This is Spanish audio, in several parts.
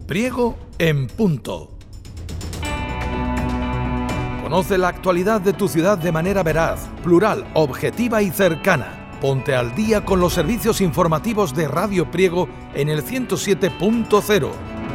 Priego en punto. Conoce la actualidad de tu ciudad de manera veraz, plural, objetiva y cercana. Ponte al día con los servicios informativos de Radio Priego en el 107.0.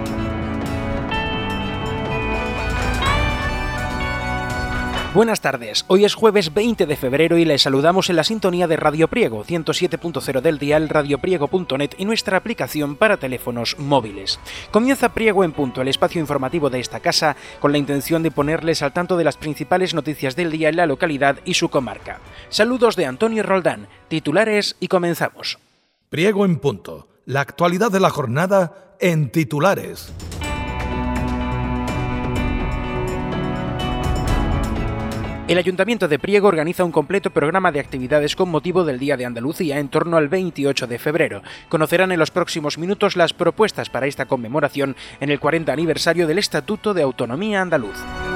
Buenas tardes, hoy es jueves 20 de febrero y les saludamos en la sintonía de Radio Priego, 107.0 del dial, radiopriego.net y nuestra aplicación para teléfonos móviles. Comienza Priego en punto, el espacio informativo de esta casa, con la intención de ponerles al tanto de las principales noticias del día en la localidad y su comarca. Saludos de Antonio Roldán, titulares y comenzamos. Priego en punto, la actualidad de la jornada en titulares. El Ayuntamiento de Priego organiza un completo programa de actividades con motivo del Día de Andalucía en torno al 28 de febrero. Conocerán en los próximos minutos las propuestas para esta conmemoración en el 40 aniversario del Estatuto de Autonomía Andaluz.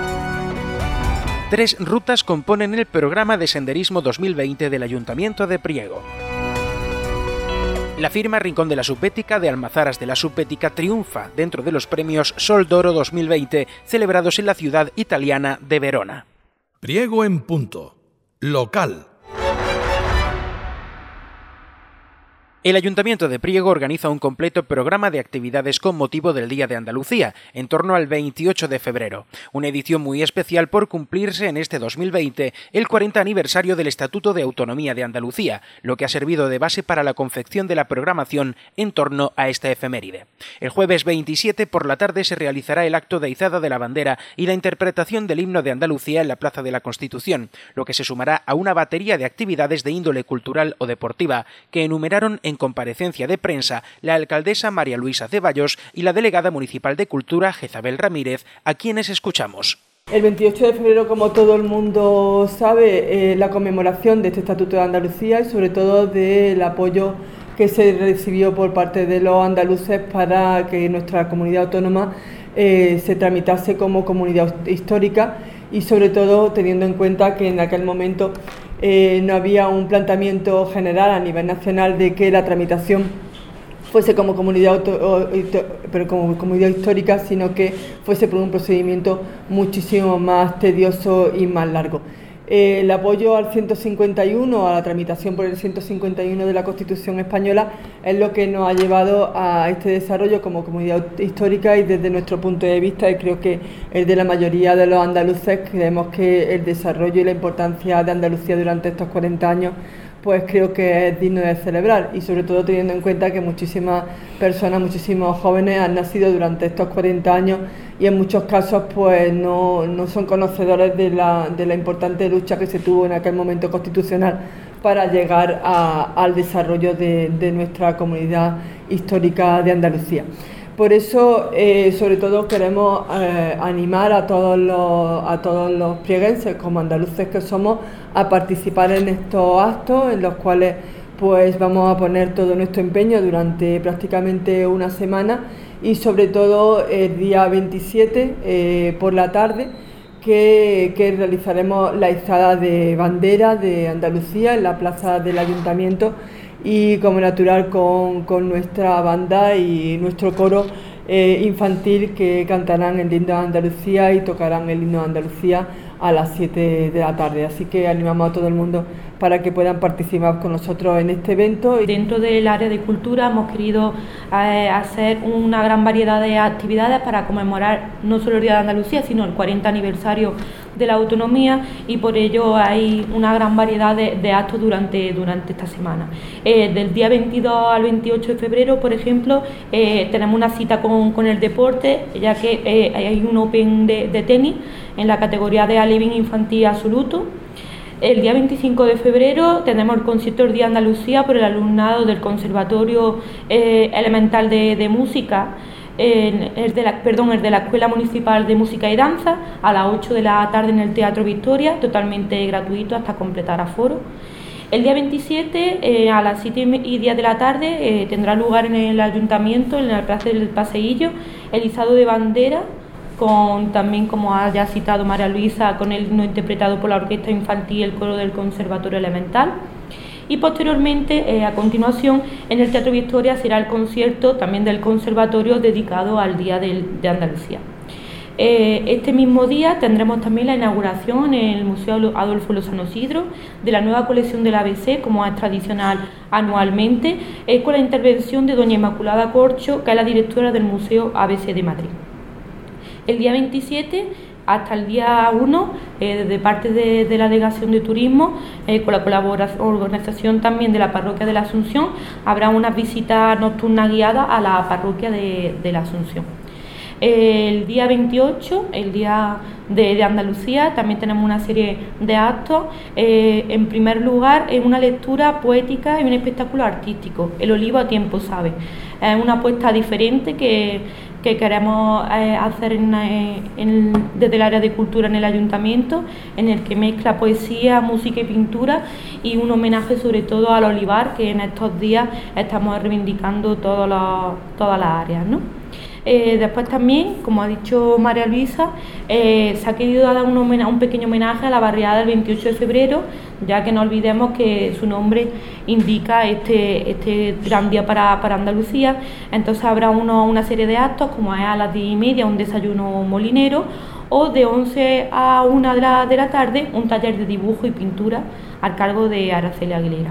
3 rutas componen el programa de Senderismo 2020 del Ayuntamiento de Priego. La firma Rincón de la Subbética de Almazaras de la Subbética triunfa dentro de los premios Sol d'Oro 2020 celebrados en la ciudad italiana de Verona. Priego en punto. Local. El Ayuntamiento de Priego organiza un completo programa de actividades con motivo del Día de Andalucía, en torno al 28 de febrero. Una edición muy especial por cumplirse en este 2020 el 40 aniversario del Estatuto de Autonomía de Andalucía, lo que ha servido de base para la confección de la programación en torno a esta efeméride. El jueves 27 por la tarde se realizará el acto de izada de la bandera y la interpretación del himno de Andalucía en la Plaza de la Constitución, lo que se sumará a una batería de actividades de índole cultural o deportiva que enumeraron en comparecencia de prensa la alcaldesa María Luisa Ceballos y la delegada municipal de Cultura Jezabel Ramírez, a quienes escuchamos. El 28 de febrero, como todo el mundo sabe, la conmemoración de este Estatuto de Andalucía y sobre todo del apoyo que se recibió por parte de los andaluces para que nuestra comunidad autónoma se tramitase como comunidad histórica y sobre todo teniendo en cuenta que en aquel momento no había un planteamiento general a nivel nacional de que la tramitación fuese como comunidad histórica, sino que fuese por un procedimiento muchísimo más tedioso y más largo. El apoyo al 151, a la tramitación por el 151 de la Constitución española, es lo que nos ha llevado a este desarrollo como comunidad histórica y desde nuestro punto de vista, y creo que el de la mayoría de los andaluces, creemos que el desarrollo y la importancia de Andalucía durante estos 40 años pues creo que es digno de celebrar y sobre todo teniendo en cuenta que muchísimas personas, muchísimos jóvenes han nacido durante estos 40 años y en muchos casos pues no son conocedores de la importante lucha que se tuvo en aquel momento constitucional para llegar al desarrollo de nuestra comunidad histórica de Andalucía. Por eso, sobre todo, queremos animar a todos los prieguenses, como andaluces que somos, a participar en estos actos, en los cuales pues vamos a poner todo nuestro empeño durante prácticamente una semana y sobre todo el día 27 por la tarde, que realizaremos la izada de bandera de Andalucía en la plaza del Ayuntamiento y como natural con nuestra banda y nuestro coro infantil que cantarán el himno de Andalucía y tocarán el himno de Andalucía a las 7 de la tarde. Así que animamos a todo el mundo para que puedan participar con nosotros en este evento. Dentro del área de cultura hemos querido hacer una gran variedad de actividades para conmemorar no solo el Día de Andalucía, sino el 40 aniversario de la autonomía y por ello hay una gran variedad de actos durante esta semana. Del día 22 al 28 de febrero, por ejemplo, tenemos una cita con el deporte, ya que hay un Open de tenis en la categoría de alevín infantil absoluto. El día 25 de febrero tenemos el concierto del Día de Andalucía por el alumnado del Conservatorio Elemental de Música, el de la Escuela Municipal de Música y Danza, a las 8 de la tarde en el Teatro Victoria, totalmente gratuito hasta completar aforo. El día 27 a las 7:10 de la tarde tendrá lugar en el Ayuntamiento, en la Plaza del Paseillo, el izado de bandera, con también, como ha ya citado María Luisa, con el himno interpretado por la Orquesta Infantil y el coro del Conservatorio Elemental. y posteriormente, a continuación, en el Teatro Victoria será el concierto también del Conservatorio dedicado al Día de Andalucía. Este mismo día tendremos también la inauguración en el Museo Adolfo Lozano Sidro de la nueva colección del ABC, como es tradicional anualmente, con la intervención de doña Inmaculada Corcho, que es la directora del Museo ABC de Madrid. El día 27 hasta el día 1, de parte de la Delegación de Turismo, con la organización también de la Parroquia de la Asunción, habrá unas visitas nocturnas guiadas a la Parroquia de la Asunción. El día 28, el Día de Andalucía, también tenemos una serie de actos. En primer lugar, una lectura poética y un espectáculo artístico, El olivo a tiempo sabe. Es una apuesta diferente que queremos hacer desde el área de cultura en el ayuntamiento, en el que mezcla poesía, música y pintura, y un homenaje sobre todo al olivar, que en estos días estamos reivindicando todas las áreas, ¿no? Después también, como ha dicho María Luisa, se ha querido dar un pequeño homenaje a la barriada del 28 de febrero, ya que no olvidemos que su nombre indica este gran día para Andalucía. Entonces habrá una serie de actos, como es a las 10:30 un desayuno molinero, o de 11 a 1 de la tarde un taller de dibujo y pintura al cargo de Araceli Aguilera.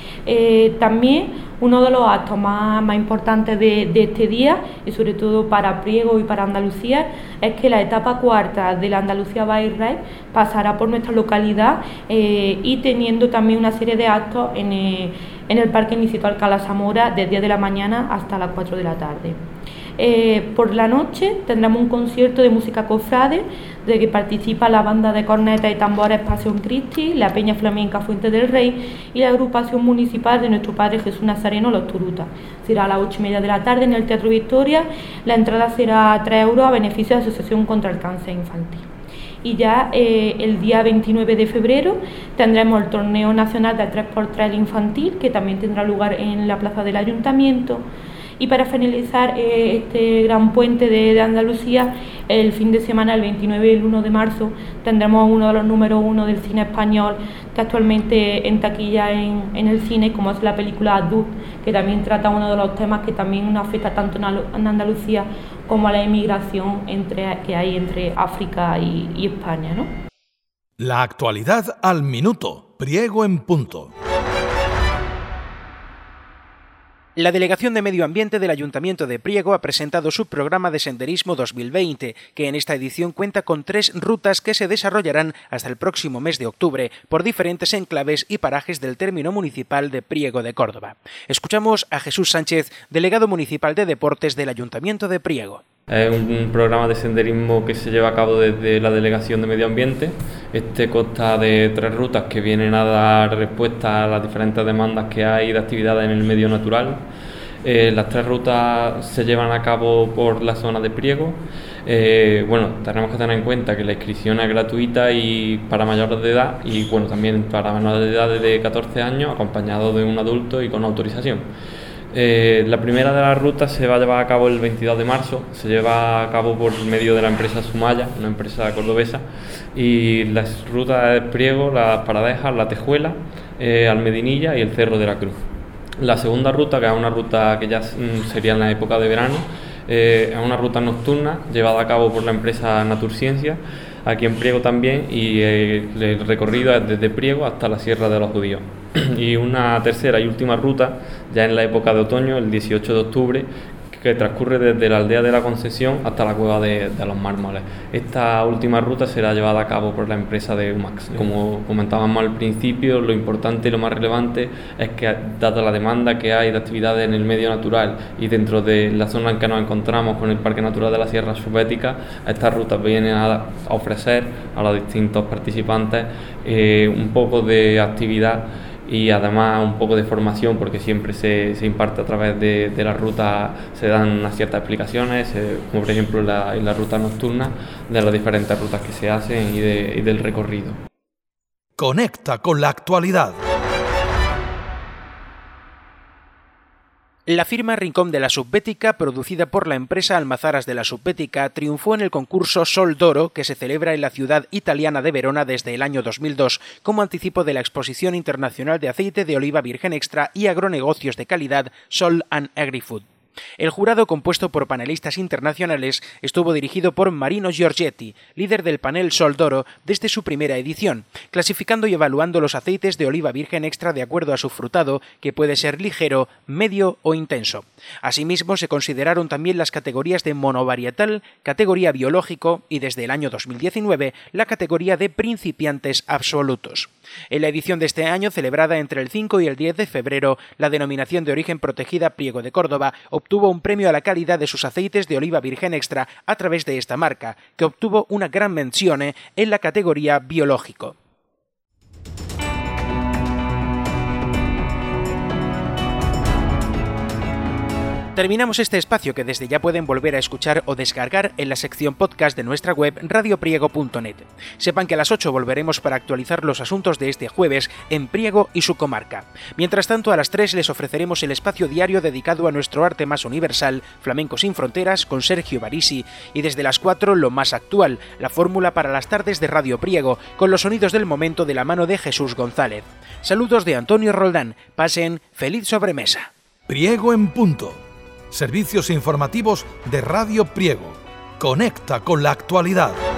También uno de los actos más importantes de este día, y sobre todo para Priego y para Andalucía, es que la etapa cuarta de la Andalucía by Rail pasará por nuestra localidad, y teniendo también una serie de actos en el Parque Municipal Cala Zamora desde 10 de la mañana hasta las 4 de la tarde. Por la noche tendremos un concierto de música cofrade, de que participa la banda de cornetas y tambores Pasión Christi, la Peña Flamenca Fuente del Rey y la agrupación municipal de nuestro Padre Jesús Nazareno Los Turutas. Será a las 8:30 de la tarde en el Teatro Victoria. La entrada será 3 euros a beneficio de la Asociación contra el Cáncer Infantil. Y ya el día 29 de febrero tendremos el torneo nacional del 3x3 infantil, que también tendrá lugar en la plaza del Ayuntamiento. Y para finalizar este gran puente de Andalucía, el fin de semana, el 29 y el 1 de marzo, tendremos uno de los números 1 del cine español, que actualmente en taquilla en el cine, como es la película Adult, que también trata uno de los temas que también nos afecta tanto en Andalucía como a la inmigración que hay entre África y España, ¿no? La actualidad al minuto. Priego en punto. La Delegación de Medio Ambiente del Ayuntamiento de Priego ha presentado su programa de senderismo 2020, que en esta edición cuenta con 3 rutas que se desarrollarán hasta el próximo mes de octubre por diferentes enclaves y parajes del término municipal de Priego de Córdoba. Escuchamos a Jesús Sánchez, delegado municipal de Deportes del Ayuntamiento de Priego. Es un programa de senderismo que se lleva a cabo desde la Delegación de Medio Ambiente. Este consta de 3 rutas que vienen a dar respuesta a las diferentes demandas que hay de actividades en el medio natural. Las 3 rutas se llevan a cabo por la zona de Priego. Tenemos que tener en cuenta que la inscripción es gratuita y para mayores de edad, y también para menores de edad de 14 años, acompañado de un adulto y con autorización. La primera de las rutas se va a llevar a cabo el 22 de marzo, se lleva a cabo por medio de la empresa Sumaya, una empresa cordobesa, y las rutas es Priego, Las Paradejas, La Tejuela, Almedinilla y el Cerro de la Cruz. La segunda ruta, que es una ruta que ya sería en la época de verano, es una ruta nocturna llevada a cabo por la empresa Naturciencia, aquí en Priego también, y el recorrido es desde Priego hasta la Sierra de los Judíos. Y una tercera y última ruta, ya en la época de otoño, el 18 de octubre, que transcurre desde la aldea de la Concepción hasta la cueva de los Mármoles. Esta última ruta será llevada a cabo por la empresa de UMAX. Como comentábamos al principio, lo importante y lo más relevante es que, dada la demanda que hay de actividades en el medio natural y dentro de la zona en que nos encontramos con el Parque Natural de la Sierra Subbética, estas rutas vienen a ofrecer a los distintos participantes un poco de actividad y además un poco de formación, porque siempre se imparte a través de la ruta, se dan unas ciertas explicaciones, como por ejemplo en la ruta nocturna, de las diferentes rutas que se hacen y del recorrido. Conecta con la actualidad. La firma Rincón de la Subbética, producida por la empresa Almazaras de la Subbética, triunfó en el concurso Sol d'Oro, que se celebra en la ciudad italiana de Verona desde el año 2002, como anticipo de la Exposición Internacional de Aceite de Oliva Virgen Extra y Agronegocios de Calidad Sol and Agri-Food. El jurado, compuesto por panelistas internacionales, estuvo dirigido por Marino Giorgetti, líder del panel Sol d'Oro desde su primera edición, clasificando y evaluando los aceites de oliva virgen extra de acuerdo a su frutado, que puede ser ligero, medio o intenso. Asimismo, se consideraron también las categorías de monovarietal, categoría biológico y, desde el año 2019, la categoría de principiantes absolutos. En la edición de este año, celebrada entre el 5 y el 10 de febrero, la denominación de origen protegida Priego de Córdoba obtuvo un premio a la calidad de sus aceites de oliva virgen extra a través de esta marca, que obtuvo una gran mención en la categoría biológico. Terminamos este espacio, que desde ya pueden volver a escuchar o descargar en la sección podcast de nuestra web radiopriego.net. Sepan que a las 8 volveremos para actualizar los asuntos de este jueves en Priego y su comarca. Mientras tanto, a las 3 les ofreceremos el espacio diario dedicado a nuestro arte más universal, Flamenco sin Fronteras, con Sergio Barisi, y desde las 4 lo más actual, la fórmula para las tardes de Radio Priego, con los sonidos del momento de la mano de Jesús González. Saludos de Antonio Roldán. Pasen feliz sobremesa. Priego en punto. Servicios informativos de Radio Priego. Conecta con la actualidad.